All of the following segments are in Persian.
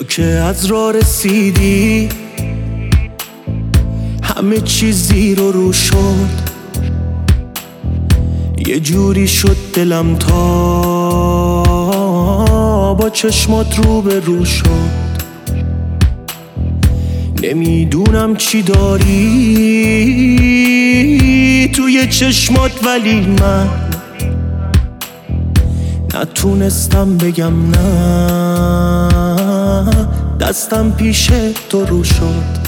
که از راه رسیدی همه چیز زیر و رو شد، یه جوری شد دلم تا با چشمات رو به رو شد. نمیدونم چی داری توی چشمات، ولی من نتونستم بگم نه، دستم پیش تو رو شد.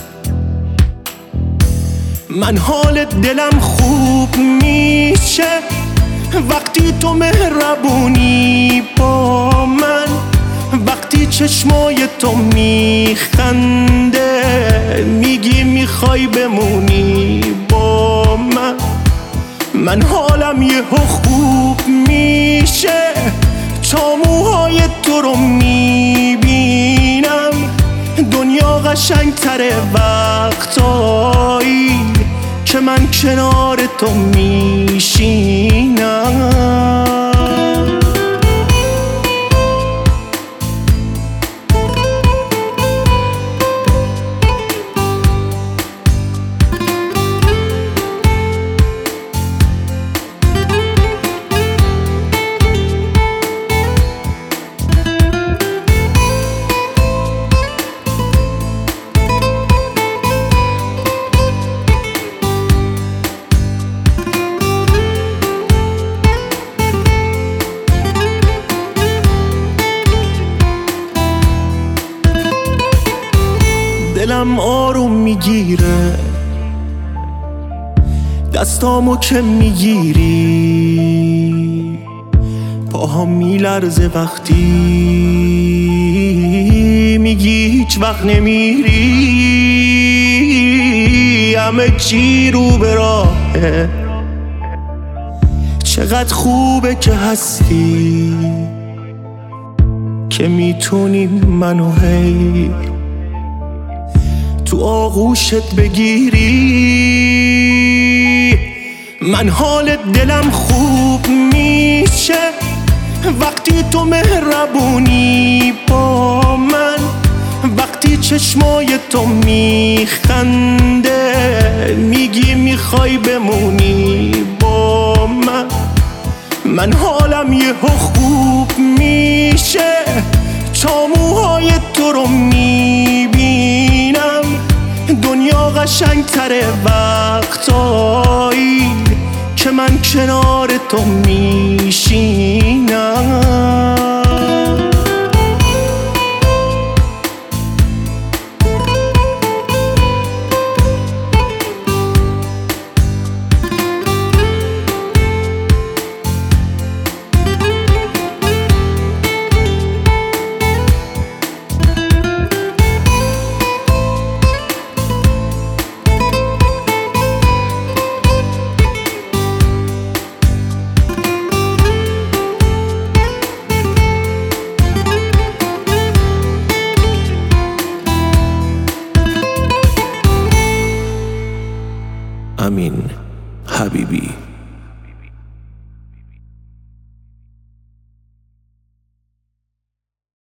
من حال دلم خوب میشه وقتی تو مهربونی با من، وقتی چشمای تو میخنده میگی میخوای بمونی با من. من حالم یهو خوب میشه تا موهای تو رو میبینم، دنیا قشنگتره وقتایی که من کنار تو میشینم. دلم آروم میگیره دستامو که میگیری، پاهم میلرزه وقتی میگی هیچ وقت نمیری. همه چی رو به راهه، چقدر خوبه که هستی که میتونی منو هی تو آغوشت بگیری. من حال دلم خوب میشه وقتی تو مهربونی با من، وقتی چشمای تو میخنده میگی میخوای بمونی با من. من حالم یهو خوب میشه تا موهای تو رو میبینم، دنیا قشنگتره وقتایی که من کنار تو میشینم. امین حبیبی.